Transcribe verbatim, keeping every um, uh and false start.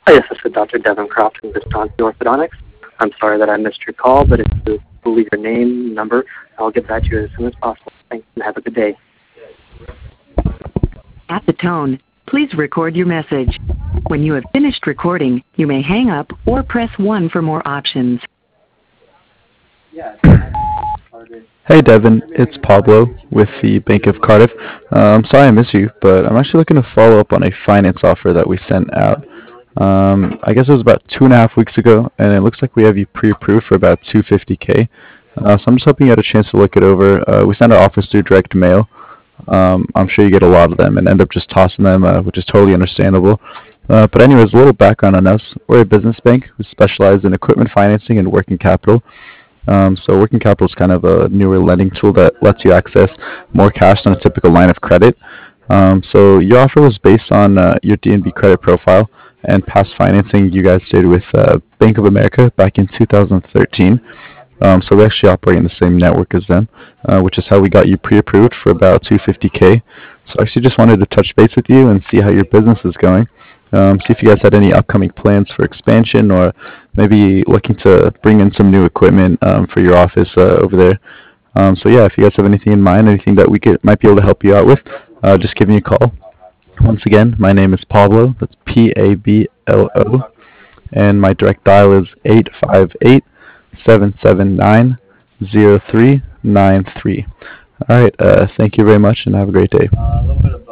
Hi, this is Doctor Devin Croft from Visconti Orthodontics. I'm sorry that I missed your call, but if you leave your name, number, I'll get back to you as soon as possible. Thanks, and have a good day. At the tone, please record your message. When you have finished recording, you may hang up or press one for more options. Hey Devin, it's Pablo with the Bank of Cardiff. Uh, I'm sorry I miss you, but I'm actually looking to follow up on a finance offer that we sent out. Um, I guess it was about two and a half weeks ago, and it looks like we have you pre-approved for about two hundred fifty K. Uh, so I'm just hoping you had a chance to look it over. Uh, we sent our offers through direct mail. Um, I'm sure you get a lot of them and end up just tossing them, uh, which is totally understandable. Uh, but anyways, a little background on us. We're a business bank who specialize in equipment financing and working capital. Um, so working capital is kind of a newer lending tool that lets you access more cash than a typical line of credit. Um, so your offer was based on uh, your D N B credit profile and past financing you guys did with uh, Bank of America back in two thousand thirteen. Um, so we actually operate in the same network as them, uh, which is how we got you pre-approved for about two hundred fifty K. So I actually just wanted to touch base with you and see how your business is going. Um, see if you guys had any upcoming plans for expansion or maybe looking to bring in some new equipment um, for your office uh, over there. Um, so yeah, if you guys have anything in mind, anything that we could might be able to help you out with, uh, just give me a call. Once again, my name is Pablo. That's P A B L O, and my direct dial is eight five eight, seven seven nine, zero three nine three. All right, uh, thank you very much, and have a great day.